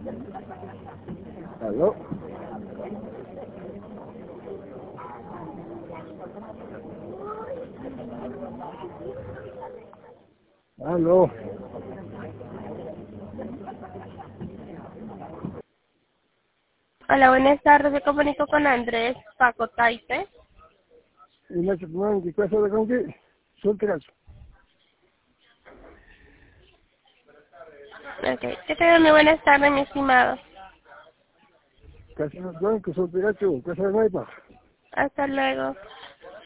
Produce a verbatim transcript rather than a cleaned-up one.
Aló. Aló. Hola, buenas tardes. Me comunico con Andrés Paco Taipe. Y me dice, bueno, ¿qué cosa de con qué? Suelte caso. Ok. Que tenga muy buenas tardes, mi estimado. Casi no pueden que suelte caso, cosa de no hay pa. Hasta luego.